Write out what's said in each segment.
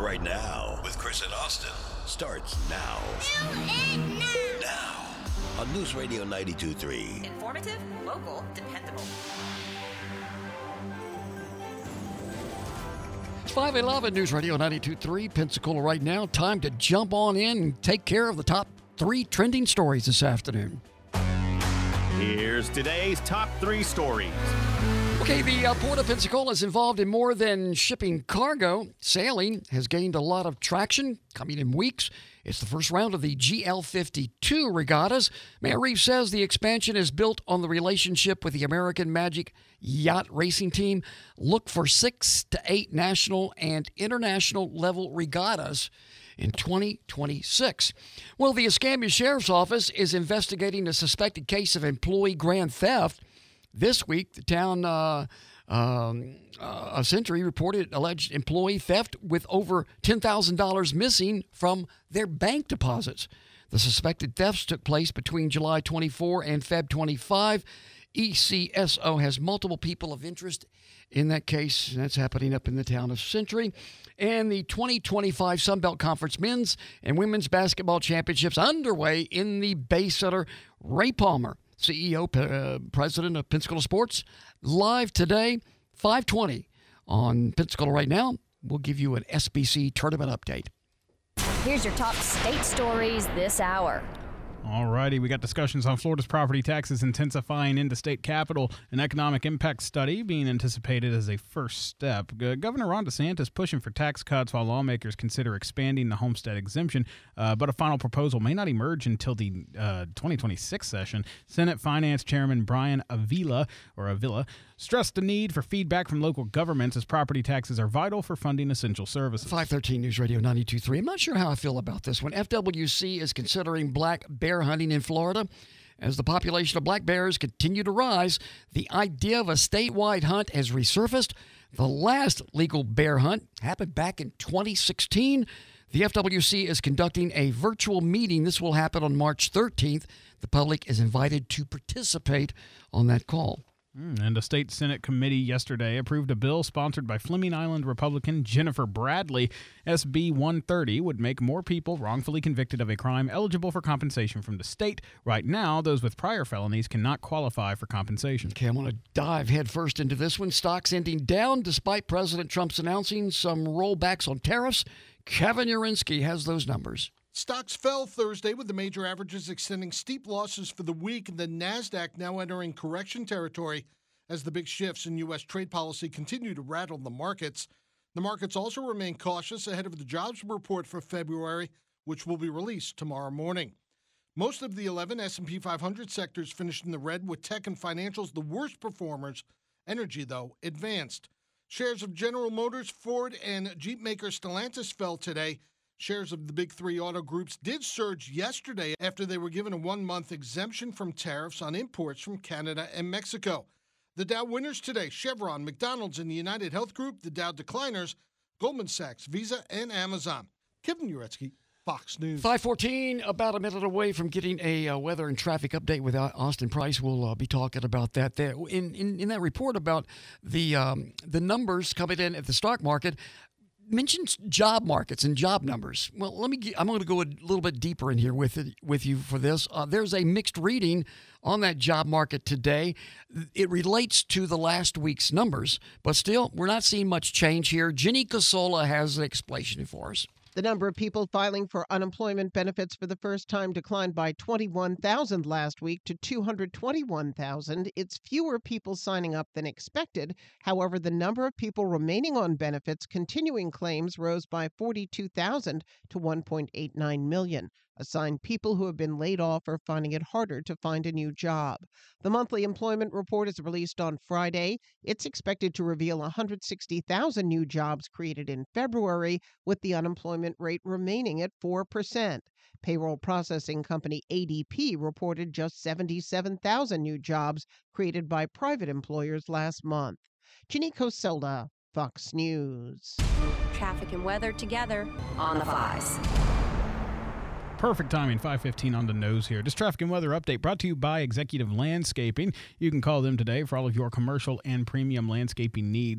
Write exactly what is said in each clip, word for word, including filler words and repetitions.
Right Now with Chris and Austin starts now. Now. Now. On News Radio ninety-two point three. Informative, local, dependable. It's five eleven News Radio ninety-two point three, Pensacola Right Now. Time to jump on in and take care of the top three trending stories this afternoon. Here's today's top three stories. Okay, the uh, Port of Pensacola is involved in more than shipping cargo. Sailing has gained a lot of traction coming in weeks. It's the first round of the G L fifty-two regattas. Mayor Reeves says the expansion is built on the relationship with the American Magic Yacht Racing Team. Look for six to eight national and international level regattas in twenty twenty-six. Well, the Escambia Sheriff's Office is investigating a suspected case of employee grand theft. This week, the town uh, um, uh, of Century reported alleged employee theft with over ten thousand dollars missing from their bank deposits. The suspected thefts took place between July twenty-fourth and February twenty-fifth. E C S O has multiple people of interest in that case. That's happening up in the town of Century. And the twenty twenty-five Sunbelt Conference men's and women's basketball championships underway in the Bay Center. Ray Palmer, C E O, uh, President of Pensacola Sports, live today, five twenty on Pensacola Right Now. We'll give you an S B C tournament update. Here's your top state stories this hour. All righty, we got discussions on Florida's property taxes intensifying into state capital, an economic impact study being anticipated as a first step. G- Governor Ron DeSantis pushing for tax cuts while lawmakers consider expanding the homestead exemption, uh, but a final proposal may not emerge until the uh, twenty twenty-six session. Senate Finance Chairman Brian Avila, or Avila, stressed the need for feedback from local governments as property taxes are vital for funding essential services. five thirteen News Radio ninety-two point three. I'm not sure how I feel about this one. F W C is considering black bear hunting in Florida. As the population of black bears continue to rise, the idea of a statewide hunt has resurfaced. The last legal bear hunt happened back in twenty sixteen. The F W C is conducting a virtual meeting. This will happen on March thirteenth. The public is invited to participate on that call. And a state Senate committee yesterday approved a bill sponsored by Fleming Island Republican Jennifer Bradley. S B one thirty would make more people wrongfully convicted of a crime eligible for compensation from the state. Right now, those with prior felonies cannot qualify for compensation. Okay, I want to dive headfirst into this one. Stocks ending down despite President Trump's announcing some rollbacks on tariffs. Kevin Urinsky has those numbers. Stocks fell Thursday with the major averages extending steep losses for the week and the NASDAQ now entering correction territory as the big shifts in U S trade policy continue to rattle the markets. The markets also remain cautious ahead of the jobs report for February, which will be released tomorrow morning. Most of the eleven S and P five hundred sectors finished in the red, with tech and financials the worst performers. Energy, though, advanced. Shares of General Motors, Ford, and Jeep maker Stellantis fell today. Shares of the big three auto groups did surge yesterday after they were given a one-month exemption from tariffs on imports from Canada and Mexico. The Dow winners today: Chevron, McDonald's, and the United Health Group. The Dow decliners: Goldman Sachs, Visa, and Amazon. Kevin Uretsky, Fox News. five fourteen, about a minute away from getting a uh, weather and traffic update with Austin Price. We'll uh, be talking about that there. In, in in that report about the um, the numbers coming in at the stock market, mentions job markets and job numbers. Well, let me. Get, I'm going to go a little bit deeper in here with it, with you for this. Uh, there's a mixed reading on that job market today. It relates to the last week's numbers, but still, we're not seeing much change here. Jenny Casola has an explanation for us. The number of people filing for unemployment benefits for the first time declined by twenty-one thousand last week to two hundred twenty-one thousand. It's fewer people signing up than expected. However, the number of people remaining on benefits continuing claims rose by forty-two thousand to one point eight nine million. A sign people who have been laid off are finding it harder to find a new job. The monthly employment report is released on Friday. It's expected to reveal one hundred sixty thousand new jobs created in February, with the unemployment rate remaining at four percent. Payroll processing company A D P reported just seventy-seven thousand new jobs created by private employers last month. Ginny Coselda, Fox News. Traffic and weather together on the Fives. Perfect timing, five fifteen on the nose here. This traffic and weather update brought to you by Executive Landscaping. You can call them today for all of your commercial and premium landscaping needs.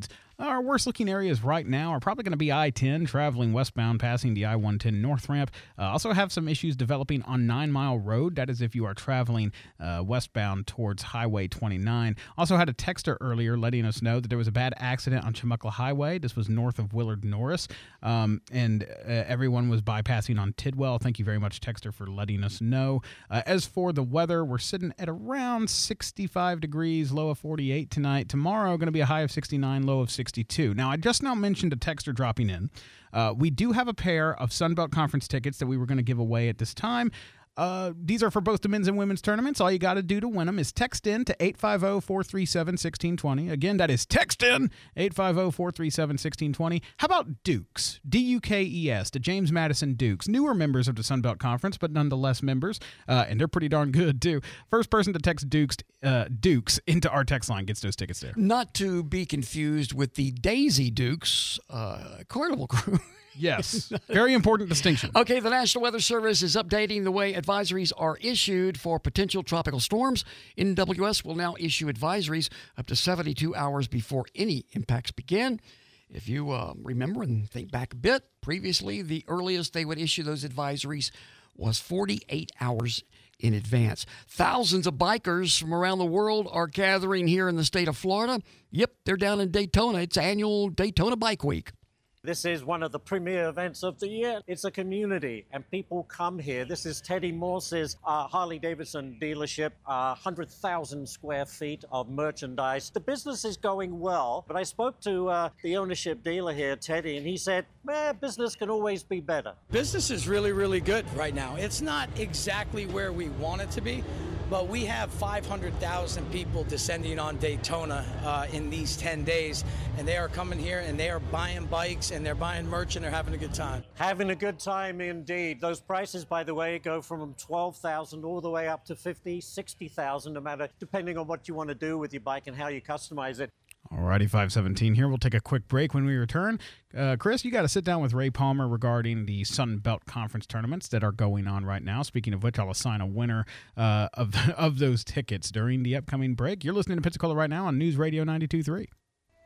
Our worst-looking areas right now are probably going to be I ten, traveling westbound, passing the I one ten north ramp. Uh, also have some issues developing on Nine Mile Road. That is if you are traveling uh, westbound towards Highway twenty-nine. Also had a texter earlier letting us know that there was a bad accident on Chumuckla Highway. This was north of Willard Norris, um, and uh, everyone was bypassing on Tidwell. Thank you very much, texter, for letting us know. Uh, as for the weather, we're sitting at around sixty-five degrees, low of forty-eight tonight. Tomorrow, going to be a high of sixty-nine, low of sixty-two. Now, I just now mentioned a texter dropping in. Uh, we do have a pair of Sunbelt Conference tickets that we were going to give away at this time. Uh, these are for both the men's and women's tournaments. All you got to do to win them is text in to eight five zero, four three seven, one six two zero. Again, that is text in eight five zero, four three seven, one six two zero. How about Dukes? D U K E S, the James Madison Dukes. Newer members of the Sunbelt Conference, but nonetheless members, uh, and they're pretty darn good, too. First person to text Dukes, uh, Dukes into our text line gets those tickets there. Not to be confused with the Daisy Dukes uh, Carnival crew. Yes. Very important distinction. Okay, the National Weather Service is updating the way advisories are issued for potential tropical storms. N W S will now issue advisories up to seventy-two hours before any impacts begin. If you uh, remember and think back a bit, previously the earliest they would issue those advisories was forty-eight hours in advance. Thousands of bikers from around the world are gathering here in the state of Florida. Yep, they're down in Daytona. It's annual Daytona Bike Week. This is one of the premier events of the year. It's a community, and people come here. This is Teddy Morse's uh, Harley-Davidson dealership, uh, one hundred thousand square feet of merchandise. The business is going well, but I spoke to uh, the ownership dealer here, Teddy, and he said, well, business can always be better. Business is really, really good right now. It's not exactly where we want it to be, but we have five hundred thousand people descending on Daytona uh, in these ten days, and they are coming here and they are buying bikes and they're buying merch and they're having a good time. Having a good time indeed. Those prices, by the way, go from twelve thousand all the way up to fifty, sixty thousand, no matter, depending on what you want to do with your bike and how you customize it. Alrighty, five seventeen here. We'll take a quick break. When we return, uh, Chris, you got to sit down with Ray Palmer regarding the Sun Belt Conference tournaments that are going on right now. Speaking of which, I'll assign a winner uh, of of those tickets during the upcoming break. You're listening to Pensacola right now on News Radio ninety-two point three.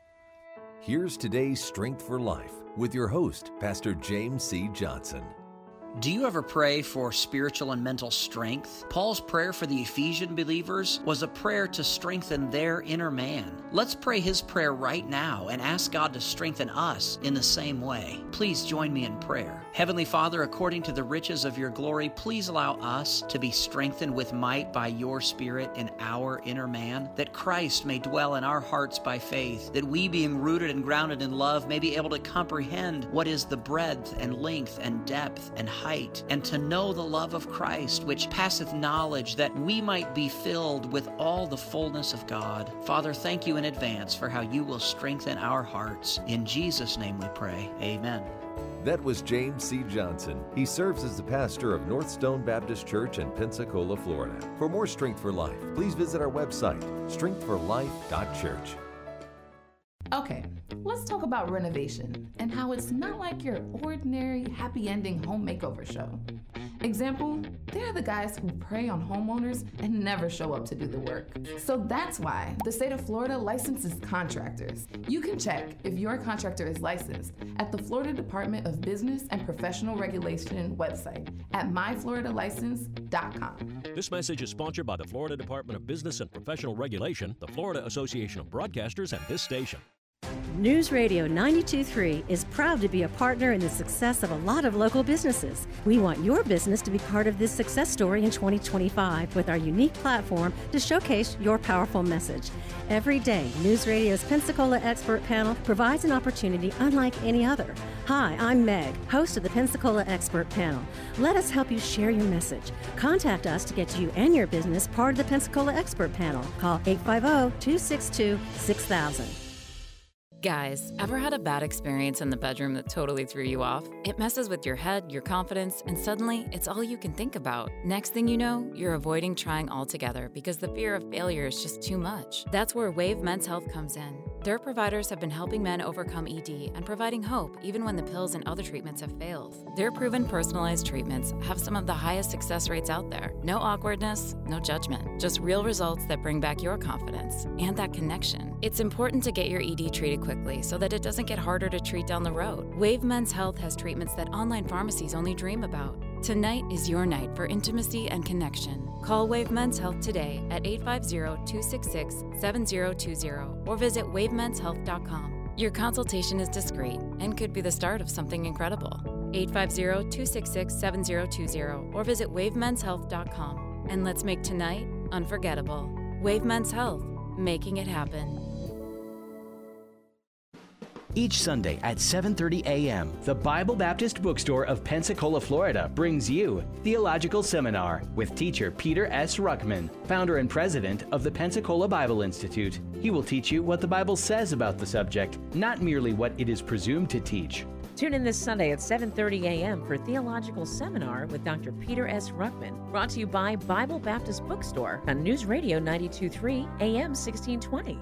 Here's today's Strength for Life with your host, Pastor James C. Johnson. Do you ever pray for spiritual and mental strength? Paul's prayer for the Ephesian believers was a prayer to strengthen their inner man. Let's pray his prayer right now and ask God to strengthen us in the same way. Please join me in prayer. Heavenly Father, according to the riches of your glory, please allow us to be strengthened with might by your Spirit in our inner man, that Christ may dwell in our hearts by faith, that we, being rooted and grounded in love, may be able to comprehend what is the breadth and length and depth and height, and to know the love of Christ, which passeth knowledge, that we might be filled with all the fullness of God. Father, thank you in advance for how you will strengthen our hearts. In Jesus' name we pray. Amen. That was James C. Johnson. He serves as the pastor of North Stone Baptist Church in Pensacola, Florida. For more Strength for Life, please visit our website, strength for life dot church. Okay, let's talk about renovation and how it's not like your ordinary happy ending home makeover show. Example, they're the guys who prey on homeowners and never show up to do the work. So that's why the state of Florida licenses contractors. You can check if your contractor is licensed at the Florida Department of Business and Professional Regulation website at my florida license dot com. This message is sponsored by the Florida Department of Business and Professional Regulation, the Florida Association of Broadcasters, and this station. News Radio ninety-two point three is proud to be a partner in the success of a lot of local businesses. We want your business to be part of this success story in twenty twenty-five with our unique platform to showcase your powerful message. Every day, News Radio's Pensacola Expert Panel provides an opportunity unlike any other. Hi, I'm Meg, host of the Pensacola Expert Panel. Let us help you share your message. Contact us to get you and your business part of the Pensacola Expert Panel. Call eight five zero, two six two, six thousand. Guys, ever had a bad experience in the bedroom that totally threw you off? It messes with your head, your confidence, and suddenly it's all you can think about. Next thing you know, you're avoiding trying altogether because the fear of failure is just too much. That's where Wave Men's Health comes in. Their providers have been helping men overcome E D and providing hope even when the pills and other treatments have failed. Their proven personalized treatments have some of the highest success rates out there. No awkwardness, no judgment, just real results that bring back your confidence and that connection. It's important to get your E D treated quickly so that it doesn't get harder to treat down the road. Wave Men's Health has treatments that online pharmacies only dream about. Tonight is your night for intimacy and connection. Call Wave Men's Health today at eight five zero, two six six, seven zero two zero or visit wave mens health dot com. Your consultation is discreet and could be the start of something incredible. eight five zero, two six six, seven zero two zero or visit wave mens health dot com. And let's make tonight unforgettable. Wave Men's Health, making it happen. Each Sunday at seven thirty a.m., the Bible Baptist Bookstore of Pensacola, Florida brings you Theological Seminar with teacher Peter S. Ruckman, founder and president of the Pensacola Bible Institute. He will teach you what the Bible says about the subject, not merely what it is presumed to teach. Tune in this Sunday at seven thirty a.m. for Theological Seminar with Doctor Peter S. Ruckman, brought to you by Bible Baptist Bookstore on News Radio ninety-two point three A M sixteen twenty.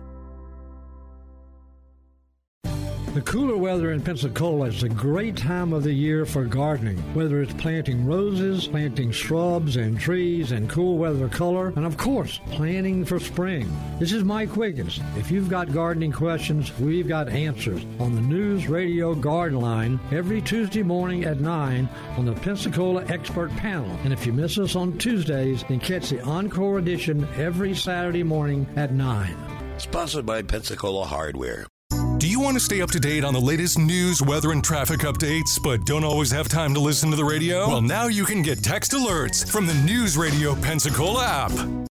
The cooler weather in Pensacola is a great time of the year for gardening, whether it's planting roses, planting shrubs and trees and cool weather color, and of course, planning for spring. This is Mike Wiggins. If you've got gardening questions, we've got answers on the News Radio Garden Line every Tuesday morning at nine on the Pensacola Expert Panel. And if you miss us on Tuesdays, then catch the encore edition every Saturday morning at nine. Sponsored by Pensacola Hardware. Do you want to stay up to date on the latest news, weather, and traffic updates, but don't always have time to listen to the radio? Well, now you can get text alerts from the News Radio Pensacola app.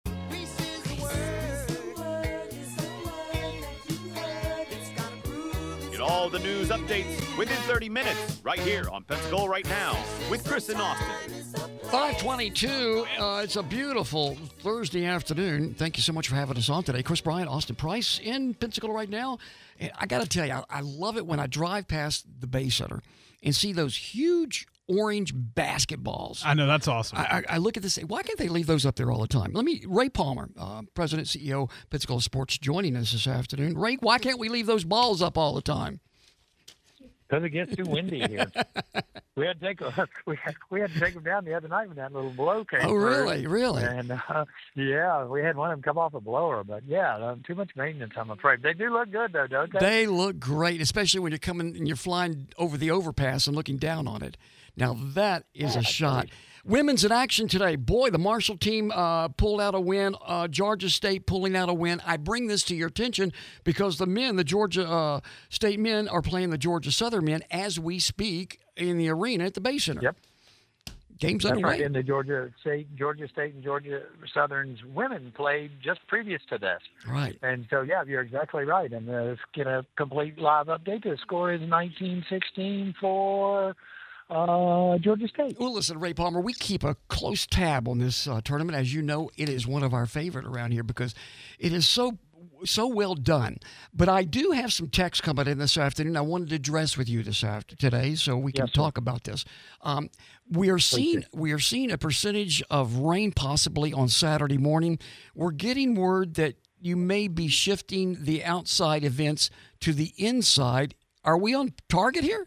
Get all the news updates within thirty minutes right here on Pensacola Right Now with Chris and Austin. five twenty-two, uh, it's a beautiful Thursday afternoon. Thank you so much for having us on today. Chris Bryant, Austin Price in Pensacola right now. And I got to tell you, I, I love it when I drive past the Bay Center and see those huge orange basketballs. I know, that's awesome. I, I, I look at this and say, why can't they leave those up there all the time? Let me, Ray Palmer, uh, President, C E O, Pensacola Sports, joining us this afternoon. Ray, why can't we leave those balls up all the time? Because it gets too windy here. we had to take a, we had, we had to take them down the other night when that little blow came. Oh, really? through. Really? And uh, yeah, we had one of them come off a blower. But yeah, uh, too much maintenance, I'm afraid. They do look good though, don't they? They look great, especially when you're coming and you're flying over the overpass and looking down on it. Now that is yeah, a shot. Women's in action today. Boy, the Marshall team uh, pulled out a win. Uh, Georgia State pulling out a win. I bring this to your attention because the men, the Georgia uh, State men, are playing the Georgia Southern men as we speak in the arena at the Bay Center. Yep. Game's That's underway. right. And the Georgia State, Georgia State and Georgia Southern's women played just previous to this. Right. And so, yeah, you're exactly right. And uh, get a complete live update. The score is nineteen sixteen for Uh, Georgia State. Well, listen, Ray Palmer, we keep a close tab on this uh, tournament. As you know, it is one of our favorite around here because it is so so well done. But I do have some text coming in this afternoon. I wanted to address with you this after today, so we can yes, talk about this. Um, we are seeing we are seeing a percentage of rain possibly on Saturday morning. We're getting word that you may be shifting the outside events to the inside. Are we on target here?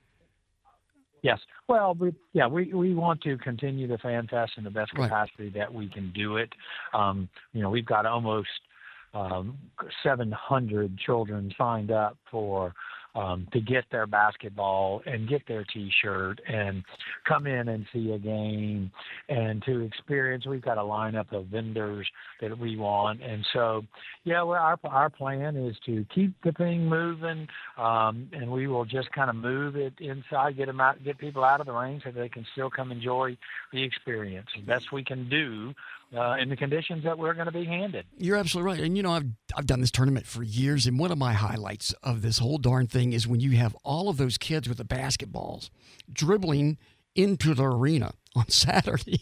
Yes. Well, we, yeah, we, we want to continue the Fan Fest in the best capacity right. that we can do it. Um, you know, we've got almost um, seven hundred children signed up for um, to get their basketball and get their T-shirt and come in and see a game and to experience. We've got a lineup of vendors that we want. And so, yeah, well, our, our plan is to keep the thing moving, um, and we will just kind of move it inside, get them out, get people out of the rain so they can still come enjoy the experience. The best we can do Uh, in the conditions that we're going to be handed. You're absolutely right. And, you know, I've I've done this tournament for years, and one of my highlights of this whole darn thing is when you have all of those kids with the basketballs dribbling into the arena on Saturday.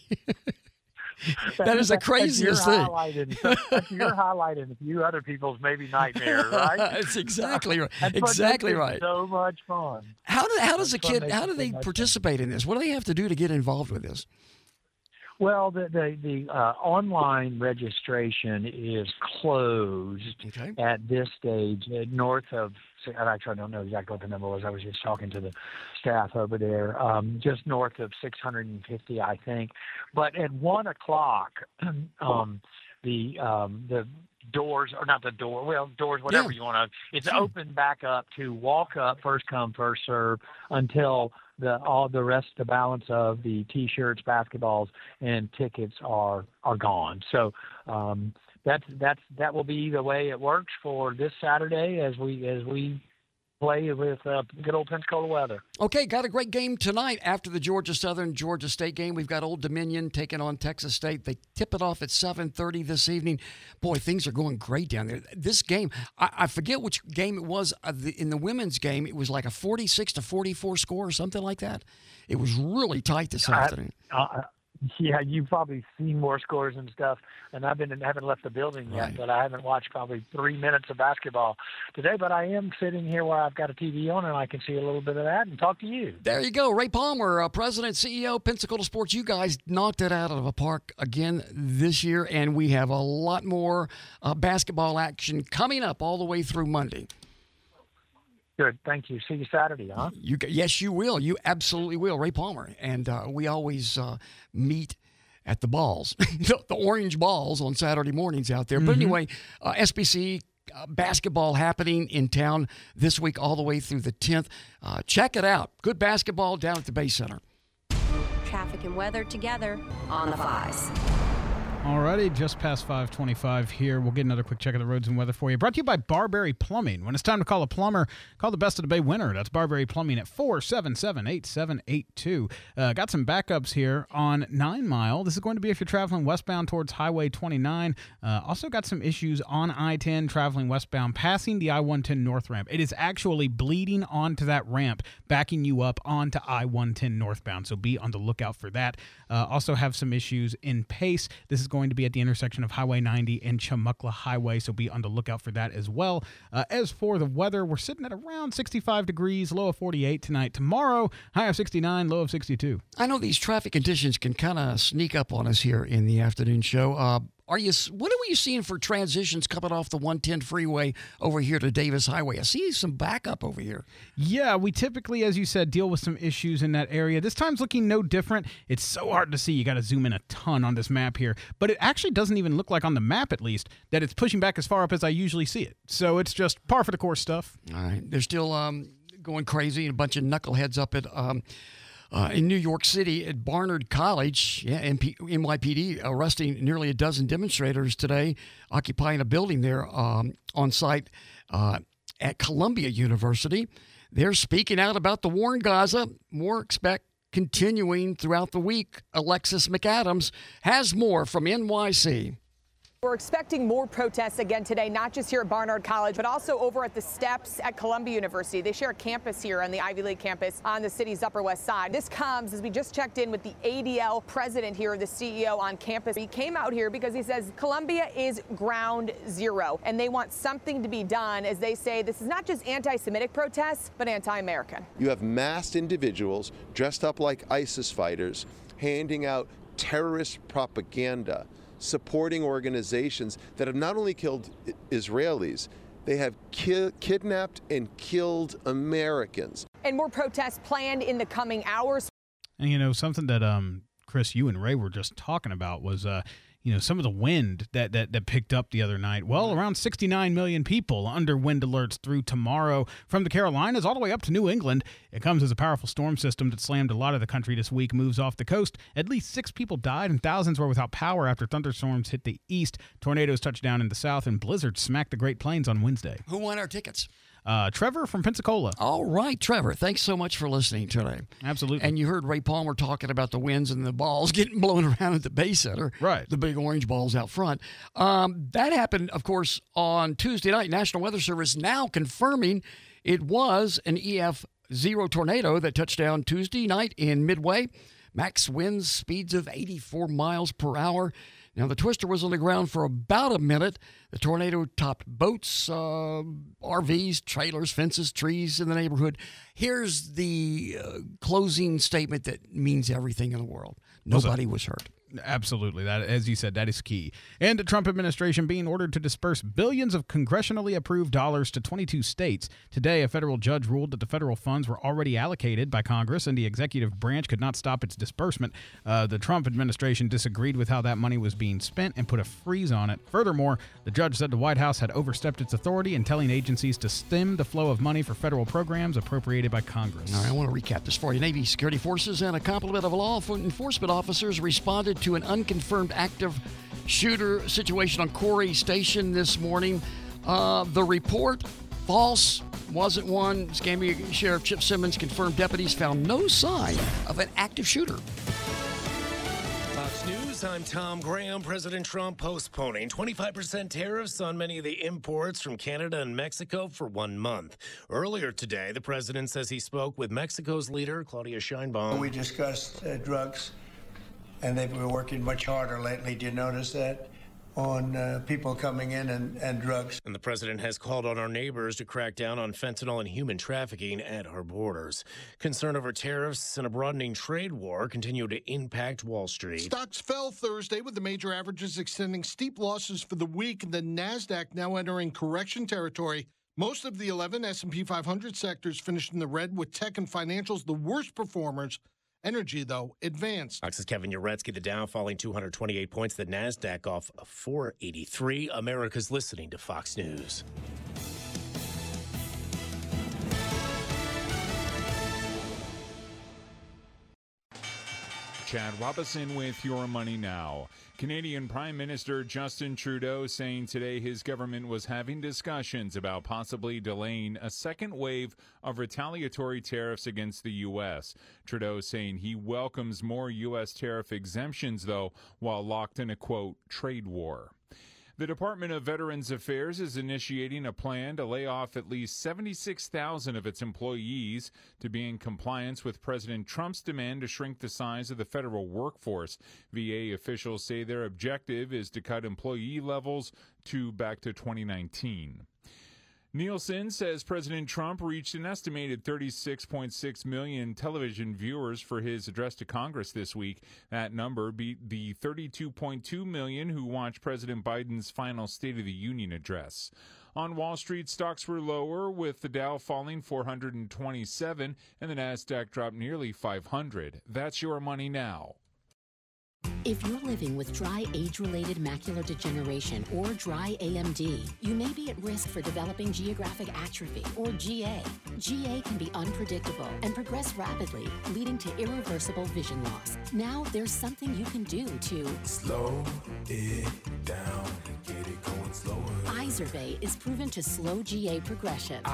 That is the craziest thing. That's your highlight and a few other people's maybe nightmare, right? That's exactly right. That's exactly right. So much fun. How do how does a That's kid how do they participate in this? What do they have to do to get involved with this? Well, the the, the uh, online registration is closed okay. at this stage, uh, north of. Actually, I don't know exactly what the number was. I was just talking to the staff over there. Um, just north of six hundred fifty, I think. But at one o'clock, um, the um, the doors, or not the door, well, doors, whatever yeah. you want to. It's open back up to walk up, first come, first serve, until the all the rest, the balance of the T-shirts, basketballs, and tickets are are gone. So. Um, That's that's that will be the way it works for this Saturday as we as we play with uh, good old Pensacola weather. Okay, got a great game tonight after the Georgia Southern Georgia State game. We've got Old Dominion taking on Texas State. They tip it off at seven thirty this evening. Boy, things are going great down there. This game, I, I forget which game it was. Uh, the, in the women's game, it was like a forty-six to forty-four score or something like that. It was really tight this afternoon. I, uh, Yeah, you've probably seen more scores and stuff, and I've been haven't left the building yet, right. but I haven't watched probably three minutes of basketball today. But I am sitting here where I've got a T V on, and I can see a little bit of that and talk to you. There you go, Ray Palmer, uh, President, C E O, Pensacola Sports. You guys knocked it out of the park again this year, and we have a lot more uh, basketball action coming up all the way through Monday. Good, thank you. See you Saturday, huh? You, yes, you will. You absolutely will, Ray Palmer. And uh, we always uh, meet at the balls, the, the orange balls on Saturday mornings out there. Mm-hmm. But anyway, uh, S B C uh, basketball happening in town this week all the way through the tenth. Uh, check it out. Good basketball down at the Bay Center. Traffic and weather together on the Fives. Alrighty, just past five twenty-five here. We'll get another quick check of the roads and weather for you. Brought to you by Barberry Plumbing. When it's time to call a plumber, call the Best of the Bay winner. That's Barberry Plumbing at four seven seven, eight seven eight two. Uh, got some backups here on nine mile. This is going to be if you're traveling westbound towards Highway twenty-nine. Uh, also got some issues on I ten traveling westbound, passing the I one ten north ramp. It is actually bleeding onto that ramp, backing you up onto I one ten northbound. So be on the lookout for that. Uh, also have some issues in Pace. This is going to be at the intersection of Highway ninety and Chumuckla Highway, so be on the lookout for that as well. Uh, as for the weather, we're sitting at around sixty-five degrees, low of forty-eight tonight. Tomorrow, high of sixty-nine, low of sixty-two. I know these traffic conditions can kind of sneak up on us here in the afternoon show. Uh, Are you? What are we seeing for transitions coming off the one ten freeway over here to Davis Highway? I see some backup over here. Yeah, we typically, as you said, deal with some issues in that area. This time's looking no different. It's so hard to see. You got to zoom in a ton on this map here. But it actually doesn't even look like, on the map at least, that it's pushing back as far up as I usually see it. So it's just par for the course stuff. All right. They're still um, going crazy, and a bunch of knuckleheads up at... Um, Uh, in New York City at Barnard College, yeah, N Y P D arresting nearly a dozen demonstrators today, occupying a building there um, on site uh, at Columbia University. They're speaking out about the war in Gaza. More expect continuing throughout the week. Alexis McAdams has more from N Y C. We're expecting more protests again today, not just here at Barnard College, but also over at the steps at Columbia University. They share a campus here on the Ivy League campus on the city's Upper West Side. This comes as we just checked in with the A D L president here, the C E O on campus. He came out here because he says Columbia is ground zero, and they want something to be done, as they say this is not just anti-Semitic protests, but anti-American. You have masked individuals dressed up like ISIS fighters handing out terrorist propaganda, supporting organizations that have not only killed Israelis, they have ki- kidnapped and killed Americans. And more protests planned in the coming hours. And, you know, something that, um, Chris, you and Ray were just talking about was, uh, you know, some of the wind that, that, that picked up the other night. Well, around sixty-nine million people under wind alerts through tomorrow from the Carolinas all the way up to New England. It comes as a powerful storm system that slammed a lot of the country this week, moves off the coast. At least six people died and thousands were without power after thunderstorms hit the east. Tornadoes touched down in the south, and blizzards smacked the Great Plains on Wednesday. Who won our tickets? Uh, Trevor from Pensacola. All right, Trevor. Thanks so much for listening today. Absolutely. And you heard Ray Palmer talking about the winds and the balls getting blown around at the Bay Center. Right. The big orange balls out front. Um, that happened, of course, on Tuesday night. National Weather Service now confirming it was an E F zero tornado that touched down Tuesday night in Midway. Max winds speeds of eighty-four miles per hour. Now, the twister was on the ground for about a minute. The tornado topped boats, uh, R Vs, trailers, fences, trees in the neighborhood. Here's the uh, closing statement that means everything in the world. Nobody was hurt. Absolutely. That, as you said, that is key. And the Trump administration being ordered to disperse billions of congressionally approved dollars to twenty-two states. Today, a federal judge ruled that the federal funds were already allocated by Congress and the executive branch could not stop its disbursement. Uh, the Trump administration disagreed with how that money was being spent and put a freeze on it. Furthermore, the judge said the White House had overstepped its authority in telling agencies to stem the flow of money for federal programs appropriated by Congress. All right, I want to recap this for you. Navy security forces and a complement of law enforcement officers responded to an unconfirmed active shooter situation on Corey Station this morning. Uh, the report, false, wasn't one. Escambia Sheriff Chip Simmons confirmed deputies found no sign of an active shooter. Fox News, I'm Tom Graham. President Trump postponing twenty-five percent tariffs on many of the imports from Canada and Mexico for one month. Earlier today, the president says he spoke with Mexico's leader, Claudia Sheinbaum. We discussed uh, drugs. And they've been working much harder lately. Do you notice that? On uh, people coming in and, and drugs. And the president has called on our neighbors to crack down on fentanyl and human trafficking at our borders. Concern over tariffs and a broadening trade war continue to impact Wall Street. Stocks fell Thursday with the major averages extending steep losses for the week. The NASDAQ now entering correction territory. Most of the eleven S and P five hundred sectors finished in the red, with tech and financials the worst performers. Energy, though, advanced. Fox's Kevin Uretsky, the Dow falling two hundred twenty-eight points, the NASDAQ off four eighty-three. America's listening to Fox News. Chad Robinson with Your Money Now. Canadian Prime Minister Justin Trudeau saying today his government was having discussions about possibly delaying a second wave of retaliatory tariffs against the U S. Trudeau saying he welcomes more U S tariff exemptions, though, while locked in a, quote, trade war. The Department of Veterans Affairs is initiating a plan to lay off at least seventy-six thousand of its employees to be in compliance with President Trump's demand to shrink the size of the federal workforce. V A officials say their objective is to cut employee levels to back to twenty nineteen. Nielsen says President Trump reached an estimated thirty-six point six million television viewers for his address to Congress this week. That number beat the thirty-two point two million who watched President Biden's final State of the Union address. On Wall Street, stocks were lower, with the Dow falling four hundred twenty-seven and the NASDAQ dropped nearly five hundred. That's Your Money Now. If you're living with dry age-related macular degeneration or dry A M D, you may be at risk for developing geographic atrophy or G A. G A can be unpredictable and progress rapidly, leading to irreversible vision loss. Now there's something you can do to slow it down, get it going slower. Izervay is proven to slow G A progression.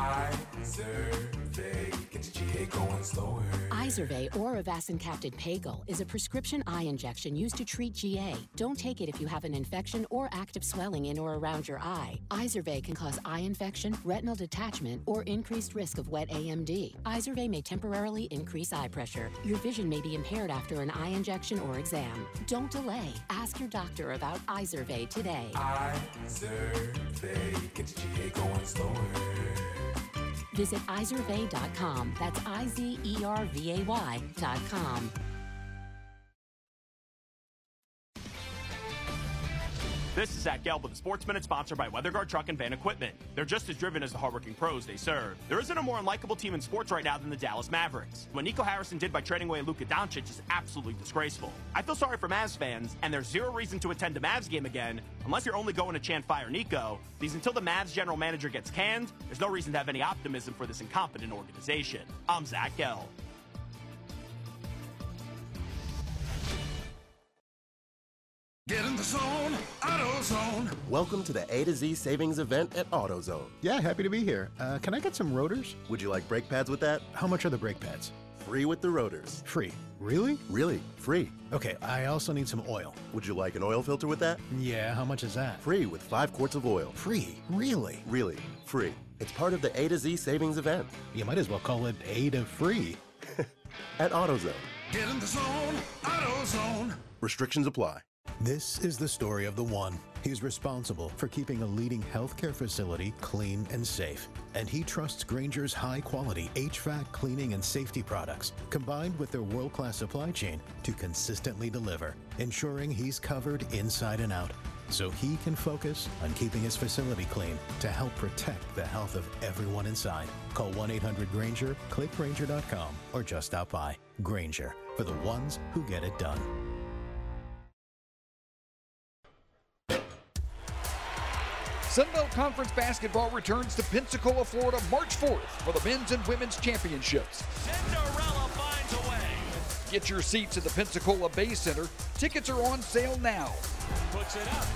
Izervay gets G A going slower. Izervay or avacincaptad pagel is a prescription eye injection used to treat G A. Don't take it if you have an infection or active swelling in or around your eye. Izervay can cause eye infection, retinal detachment, or increased risk of wet A M D. Izervay may temporarily increase eye pressure. Your vision may be impaired after an eye injection or exam. Don't delay. Ask your doctor about Izervay today. Izervay gets G A going slower. Visit izervay dot com. That's I Z E R V A Y dot com. This is Zach Gelb with the Sports Minute, sponsored by WeatherGuard Truck and Van Equipment. They're just as driven as the hardworking pros they serve. There isn't a more unlikable team in sports right now than the Dallas Mavericks. What Nico Harrison did by trading away Luka Doncic is absolutely disgraceful. I feel sorry for Mavs fans, and there's zero reason to attend a Mavs game again unless you're only going to chant fire Nico, because until the Mavs general manager gets canned, there's no reason to have any optimism for this incompetent organization. I'm Zach Gelb. Get in the zone, AutoZone. Welcome to the A to Z savings event at AutoZone. Yeah, happy to be here. Uh, can I get some rotors? Would you like brake pads with that? How much are the brake pads? Free with the rotors. Free. Really? Really, free. Okay, I also need some oil. Would you like an oil filter with that? Yeah, how much is that? Free with five quarts of oil. Free? Really? Really, free. It's part of the A to Z savings event. You might as well call it A to free. At AutoZone. Get in the zone, AutoZone. Restrictions apply. This is the story of the one. He's responsible for keeping a leading healthcare facility clean and safe. And he trusts Grainger's high-quality H V A C cleaning and safety products, combined with their world-class supply chain, to consistently deliver, ensuring he's covered inside and out, so he can focus on keeping his facility clean to help protect the health of everyone inside. Call one eight hundred Grainger, click Grainger dot com, or just stop by. Grainger, for the ones who get it done. Sunbelt Conference basketball returns to Pensacola, Florida, March fourth for the men's and women's championships. Cinderella finds a way. Get your seats at the Pensacola Bay Center. Tickets are on sale now. Puts it up.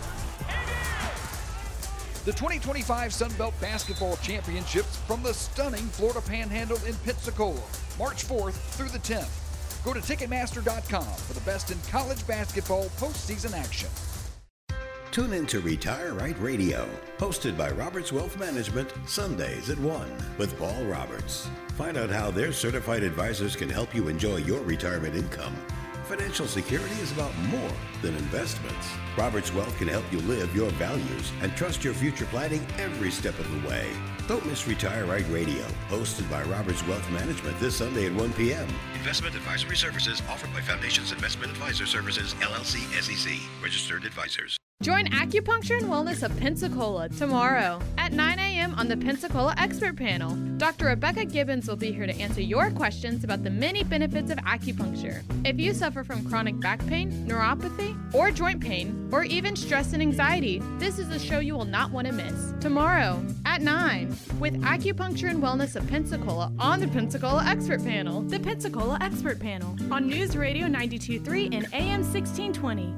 The twenty twenty-five Sunbelt Basketball Championships from the stunning Florida Panhandle in Pensacola, March fourth through the tenth. Go to Ticketmaster dot com for the best in college basketball postseason action. Tune in to Retire Right Radio, hosted by Roberts Wealth Management, Sundays at one with Paul Roberts. Find out how their certified advisors can help you enjoy your retirement income. Financial security is about more than investments. Roberts Wealth can help you live your values and trust your future planning every step of the way. Don't miss Retire Right Radio, hosted by Roberts Wealth Management this Sunday at one p.m. Investment advisory services offered by Foundations Investment Advisor Services, L L C, S E C, registered advisors. Join Acupuncture and Wellness of Pensacola tomorrow at nine a.m. on the Pensacola Expert Panel. Doctor Rebecca Gibbons will be here to answer your questions about the many benefits of acupuncture. If you suffer from chronic back pain, neuropathy, or joint pain, or even stress and anxiety, this is a show you will not want to miss. Tomorrow at nine with Acupuncture and Wellness of Pensacola on the Pensacola Expert Panel. The Pensacola Expert Panel on News Radio ninety-two point three and A M sixteen twenty.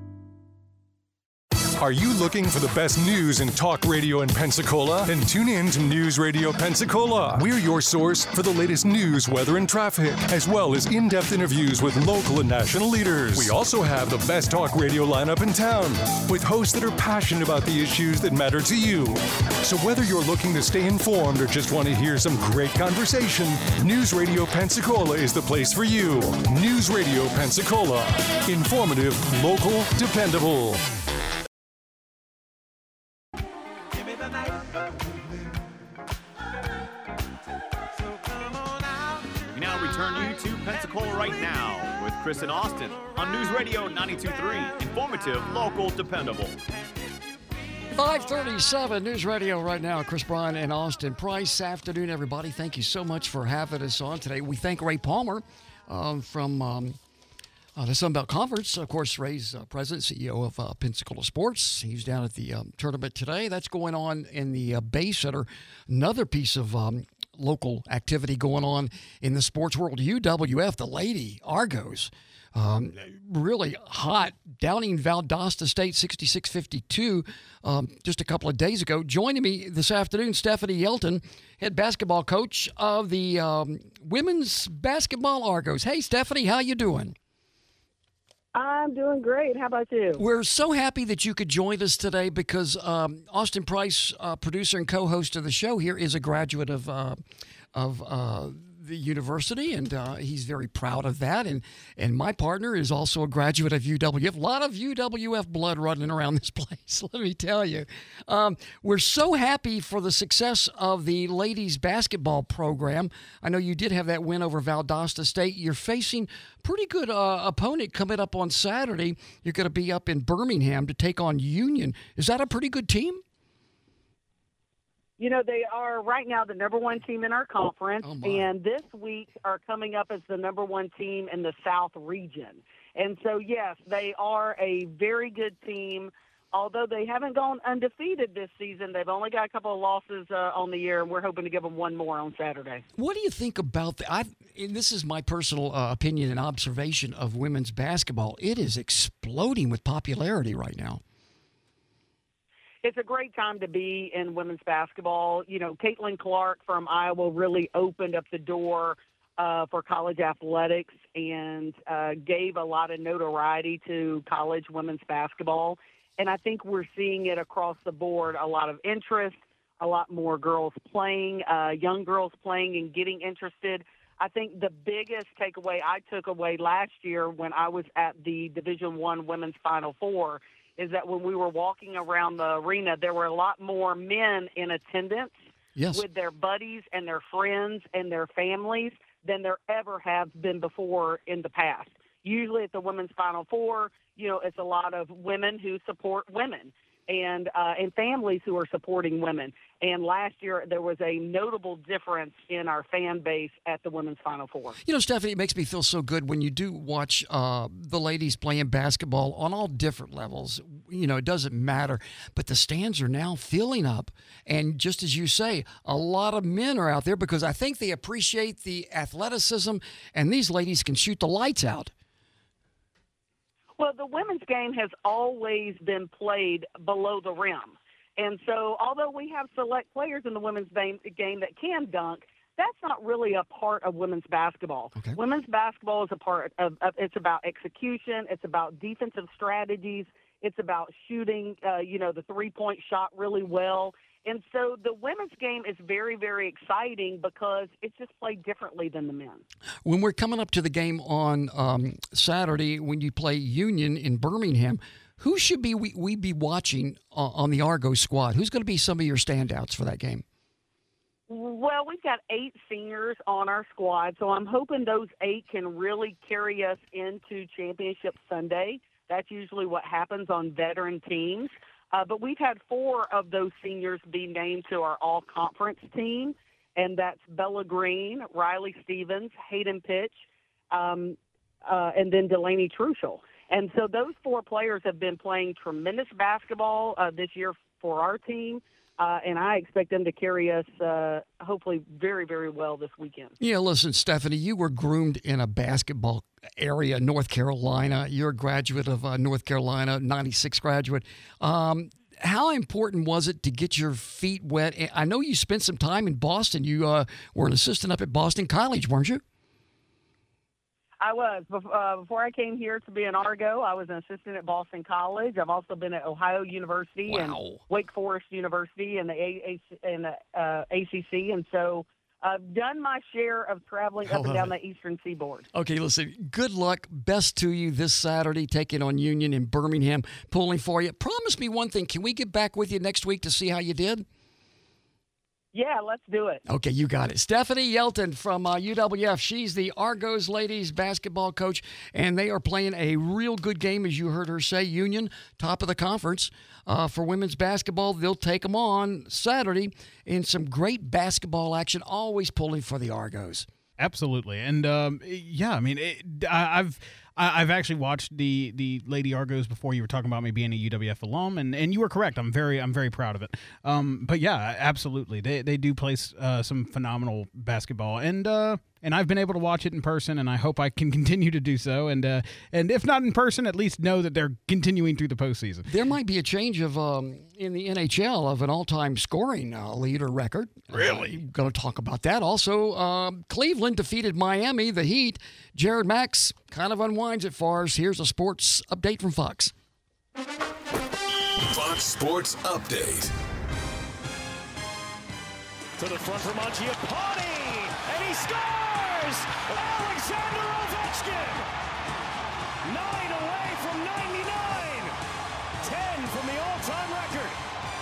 Are you looking for the best news in talk radio in Pensacola? Then tune in to News Radio Pensacola. We're your source for the latest news, weather, and traffic, as well as in-depth interviews with local and national leaders. We also have the best talk radio lineup in town, with hosts that are passionate about the issues that matter to you. So whether you're looking to stay informed or just want to hear some great conversation, News Radio Pensacola is the place for you. News Radio Pensacola. Informative, local, dependable. Pensacola Right Now with Chris and Austin on News Radio ninety-two point three. Informative, local, dependable. five thirty-seven News Radio Right Now. Chris Bryan and Austin Price. Afternoon, everybody. Thank you so much for having us on today. We thank Ray Palmer um, from um, uh, the Sunbelt Conference. Of course, Ray's uh, president, C E O of uh, Pensacola Sports. He's down at the um, tournament today. That's going on in the uh, Bay Center. Another piece of um, local activity going on in the sports world. U W F, the Lady Argos, um, really hot. Downing Valdosta State sixty-six fifty-two um, just a couple of days ago. Joining me this afternoon, Stephanie Yelton, head basketball coach of the um, women's basketball Argos. Hey, Stephanie, how you doing? I'm doing great. How about you? We're so happy that you could join us today because um, Austin Price, uh, producer and co-host of the show here, is a graduate of uh, of uh, the university, and uh, he's very proud of that. And and my partner is also a graduate of U W F. A lot of U W F blood running around this place, let me tell you. Um, we're so happy for the success of the ladies basketball program. I know you did have that win over Valdosta State. You're facing pretty good uh, opponent coming up on Saturday. You're going to be up in Birmingham to take on Union. Is that a pretty good team? You know, they are right now the number one team in our conference, oh and this week are coming up as the number one team in the South region. And so, yes, they are a very good team. Although they haven't gone undefeated this season, they've only got a couple of losses uh, on the year, and we're hoping to give them one more on Saturday. What do you think about that? I've, and this is my personal uh, opinion and observation of women's basketball. It is exploding with popularity right now. It's a great time to be in women's basketball. You know, Caitlin Clark from Iowa really opened up the door uh, for college athletics and uh, gave a lot of notoriety to college women's basketball. And I think we're seeing it across the board, a lot of interest, a lot more girls playing, uh, young girls playing and getting interested. I think the biggest takeaway I took away last year when I was at the Division One Women's Final Four is that when we were walking around the arena, there were a lot more men in attendance yes. with their buddies and their friends and their families than there ever have been before in the past. Usually at the Women's Final Four, you know, it's a lot of women who support women and uh, and families who are supporting women. And last year there was a notable difference in our fan base at the Women's Final Four. You know, Stephanie, it makes me feel so good when you do watch uh, the ladies playing basketball on all different levels. You know, it doesn't matter. But the stands are now filling up. And just as you say, a lot of men are out there because I think they appreciate the athleticism, and these ladies can shoot the lights out. Well, the women's game has always been played below the rim. And so although we have select players in the women's game that can dunk, that's not really a part of women's basketball. Okay. Women's basketball is a part of, of, it's about execution. It's about defensive strategies. It's about shooting, uh, you know, the three-point shot really well. And so the women's game is very, very exciting because it's just played differently than the men. When we're coming up to the game on um, Saturday, when you play Union in Birmingham, who should be we, we be watching uh, on the Argo squad? Who's going to be some of your standouts for that game? Well, we've got eight seniors on our squad, so I'm hoping those eight can really carry us into Championship Sunday. That's usually what happens on veteran teams. Uh, but we've had four of those seniors be named to our all-conference team, and that's Bella Green, Riley Stevens, Hayden Pitch, um, uh, and then Delaney Truschel. And so those four players have been playing tremendous basketball uh, this year for our team, uh, and I expect them to carry us uh, hopefully very, very well this weekend. Yeah, listen, Stephanie, you were groomed in a basketball area, North Carolina. You're a graduate of uh, North Carolina, ninety-six graduate. Um, how important was it to get your feet wet? I know you spent some time in Boston. You uh, were an assistant up at Boston College, weren't you? I was. Uh, before I came here to be an Argo, I was an assistant at Boston College. I've also been at Ohio University wow. and Wake Forest University and the, A- A- and the uh, A C C. And so I've done my share of traveling up and down it. the eastern seaboard. Okay, listen, good luck. Best to you this Saturday, taking on Union in Birmingham, pulling for you. Promise me one thing. Can we get back with you next week to see how you did? Yeah, let's do it. Okay, you got it. Stephanie Yelton from uh, U W F. She's the Argos ladies basketball coach, and they are playing a real good game, as you heard her say. Union, top of the conference uh, for women's basketball. They'll take them on Saturday in some great basketball action, always pulling for the Argos. Absolutely. And, um, yeah, I mean, it, I, I've I've actually watched the the Lady Argos before. You were talking about me being a U W F alum, and, and you were correct. I'm very I'm very proud of it. Um, but yeah, absolutely, they they do play uh, some phenomenal basketball, and uh, and I've been able to watch it in person, and I hope I can continue to do so. And uh, and if not in person, at least know that they're continuing through the postseason. There might be a change of um, in the N H L of an all-time scoring uh, leader record. Really? Uh, going to talk about that. Also, um, Cleveland defeated Miami, the Heat. Jared Max kind of unwinds it for us. Here's a sports update from Fox. Fox Sports Update. To the front for Mangiapane, and he scores! Alexander Ovechkin! Nine away from ninety-nine! Ten from the all-time record.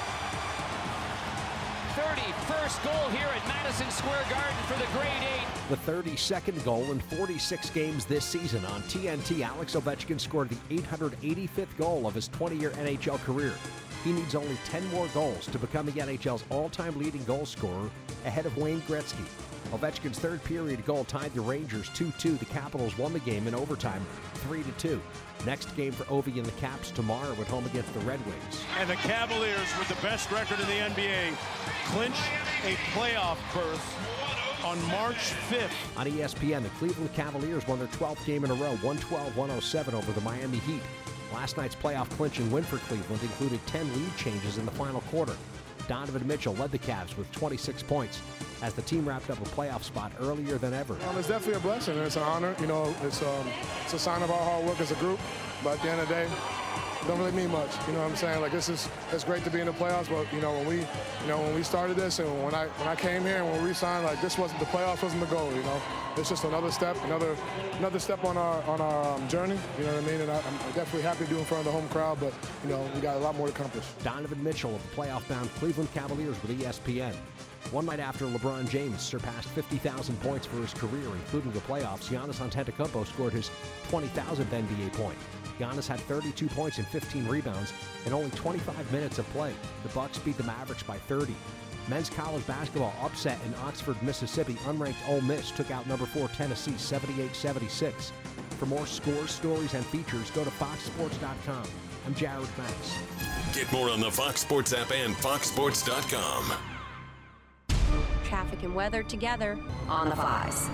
thirty-first goal here at Madison Square Garden for the Grade eight. The thirty-second goal in forty-six games this season on T N T. Alex Ovechkin scored the eight hundred eighty-fifth goal of his twenty-year N H L career. He needs only ten more goals to become the N H L's all-time leading goal scorer, ahead of Wayne Gretzky. Ovechkin's third period goal tied the Rangers two two. The Capitals won the game in overtime three to two. Next game for Ovi and the Caps tomorrow at home against the Red Wings. And the Cavaliers, with the best record in the N B A, clinch a playoff berth on March fifth. On E S P N, the Cleveland Cavaliers won their twelfth game in a row, one twelve to one oh seven over the Miami Heat. Last night's playoff clinching win for Cleveland included ten lead changes in the final quarter. Donovan Mitchell led the Cavs with twenty-six points as the team wrapped up a playoff spot earlier than ever. Um, it's definitely a blessing, and it's an honor. You know, it's, um, it's a sign of our hard work as a group. But at the end of the day, don't really mean much. You know what I'm saying? Like, this is it's great to be in the playoffs, but you know when we, you know when we started this and when I when I came here and when we signed, like this wasn't the playoffs wasn't the goal. You know, it's just another step, another another step on our on our um, journey. You know what I mean? And I, I'm definitely happy to do in front of the home crowd, but you know we got a lot more to accomplish. Donovan Mitchell of the playoff-bound Cleveland Cavaliers with E S P N. One night after LeBron James surpassed fifty thousand points for his career, including the playoffs, Giannis Antetokounmpo scored his twenty thousandth N B A point. Giannis had thirty-two points and fifteen rebounds in only twenty-five minutes of play. The Bucks beat the Mavericks by thirty. Men's college basketball upset in Oxford, Mississippi. Unranked Ole Miss took out number four Tennessee seventy-eight seventy-six. For more scores, stories, and features, go to fox sports dot com. I'm Jared Max. Get more on the Fox Sports app and fox sports dot com. Traffic and weather together on the Fox.